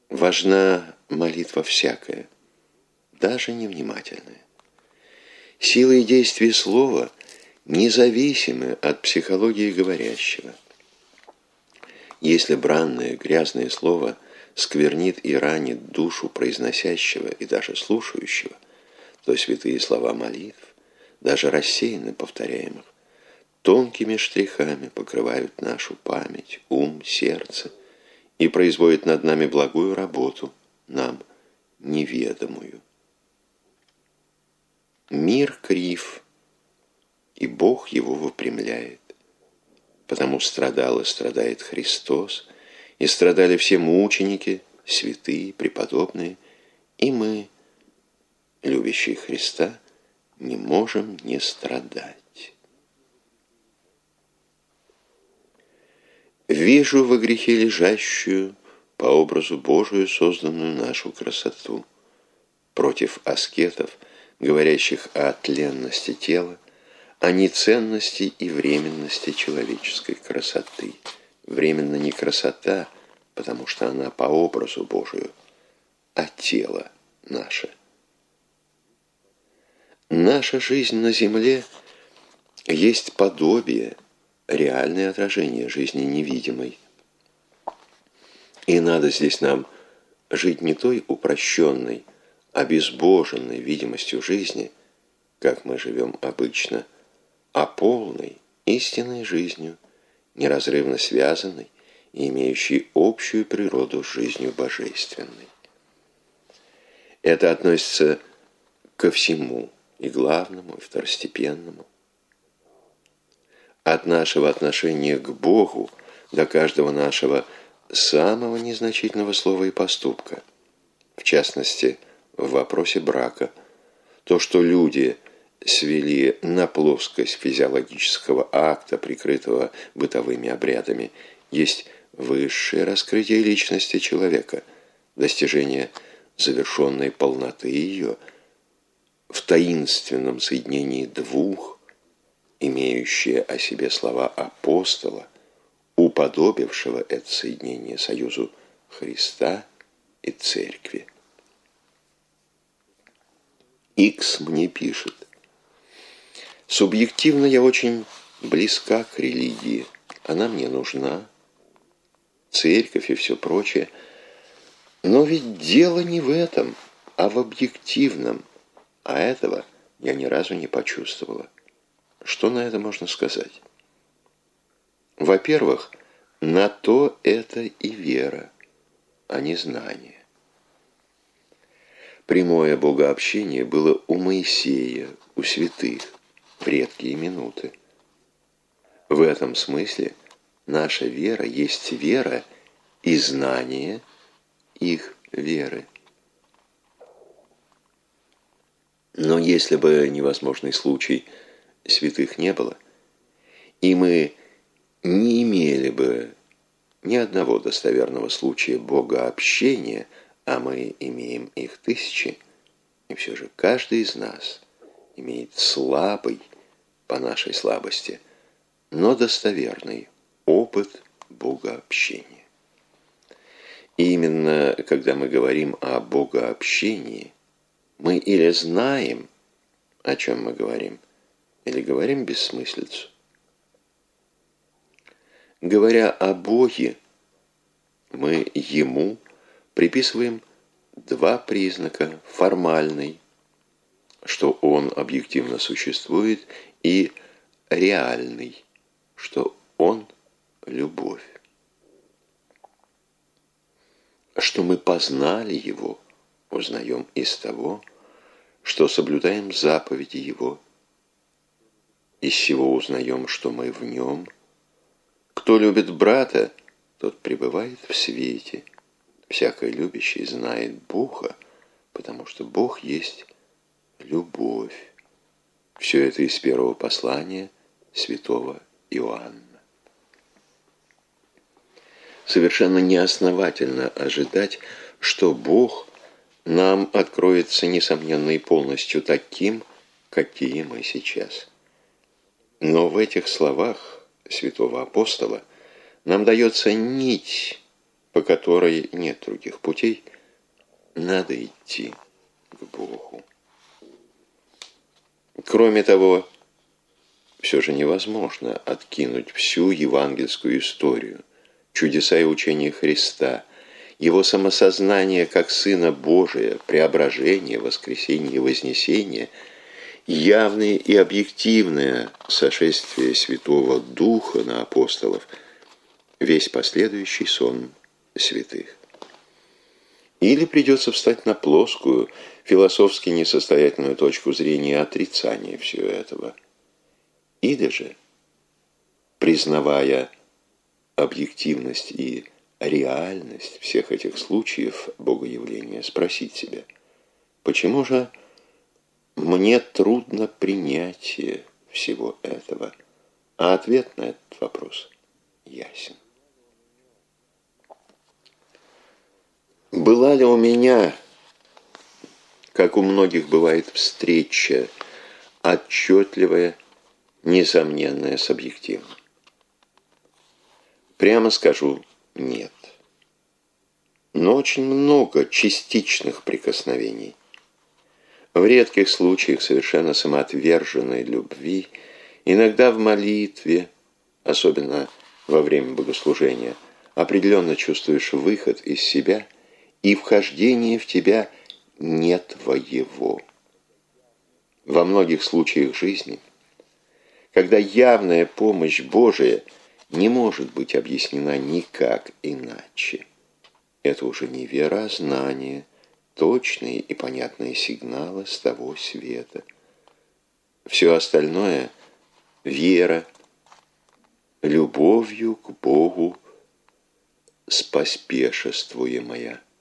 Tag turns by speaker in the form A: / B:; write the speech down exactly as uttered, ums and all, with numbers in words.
A: Важна молитва всякая, даже невнимательная. Сила и действие слова независимы от психологии говорящего. Если бранное, грязное слово сквернит и ранит душу произносящего и даже слушающего, то святые слова молитв, даже рассеянно повторяемых, тонкими штрихами покрывают нашу память, ум, сердце и производят над нами благую работу, нам неведомую. Мир крив, и Бог его выпрямляет. Потому страдал и страдает Христос, и страдали все мученики, святые, преподобные, и мы, любящие Христа, не можем не страдать. Вижу во грехе лежащую, по образу Божию созданную нашу красоту. Против аскетов, говорящих о тленности тела, о неценности и временности человеческой красоты. Временно не красота, потому что она по образу Божию, а тело наше. Наша жизнь на земле есть подобие, реальное отражение жизни невидимой. И надо здесь нам жить не той упрощенной, обезбоженной видимостью жизни, как мы живем обычно, а полной, истинной жизнью, неразрывно связанной и имеющей общую природу с жизнью божественной. Это относится ко всему, и главному, и второстепенному. От нашего отношения к Богу до каждого нашего самого незначительного слова и поступка, в частности, в вопросе брака, то, что люди свели на плоскость физиологического акта, прикрытого бытовыми обрядами, есть высшее раскрытие личности человека, достижение завершенной полноты ее в таинственном соединении двух, имеющие о себе слова апостола, уподобившего это соединение союзу Христа и Церкви. Икс мне пишет: субъективно я очень близка к религии, она мне нужна, церковь и все прочее, но ведь дело не в этом, а в объективном, а этого я ни разу не почувствовала. Что на это можно сказать? Во-первых, на то это и вера, а не знание. Прямое богообщение было у Моисея, у святых, в редкие минуты. В этом смысле наша вера есть вера и знание их веры. Но если бы невозможный случай святых не было, и мы не имели бы ни одного достоверного случая богообщения, а мы имеем их тысячи, и все же каждый из нас имеет слабый, по нашей слабости, но достоверный опыт богообщения. И именно когда мы говорим о богообщении, мы или знаем, о чем мы говорим, или говорим бессмыслицу. Говоря о Боге, мы Ему приписываем два признака: формальный, что Он объективно существует, и реальный, что Он любовь. Что мы познали Его, узнаем из того, что соблюдаем заповеди Его. Из сего узнаем, что мы в Нем. Кто любит брата, тот пребывает в свете. Всякий любящий знает Бога, потому что Бог есть любовь. Все это из первого послания святого Иоанна. Совершенно неосновательно ожидать, что Бог нам откроется несомненно и полностью таким, какие мы сейчас. Но в этих словах святого апостола нам дается нить по которой нет других путей, надо идти к Богу. Кроме того, все же невозможно откинуть всю евангельскую историю, чудеса и учения Христа, Его самосознание как Сына Божия, преображение, воскресение и вознесение, явное и объективное сошествие Святого Духа на апостолов, весь последующий сон святых. Или придется встать на плоскую, философски несостоятельную точку зрения отрицания всего этого. Или же, признавая объективность и реальность всех этих случаев богоявления, спросить себя, почему же мне трудно принятие всего этого? А ответ на этот вопрос ясен. Была ли у меня, как у многих бывает, встреча отчетливая, несомненная с объективным? Прямо скажу, нет. Но очень много частичных прикосновений. В редких случаях совершенно самоотверженной любви, иногда в молитве, особенно во время богослужения, определенно чувствуешь выход из себя и вхождение в тебя не твоего. Во многих случаях жизни, когда явная помощь Божия не может быть объяснена никак иначе, это уже не вера, а знание, точные и понятные сигналы с того света. Все остальное – вера, любовью к Богу споспешествуемая.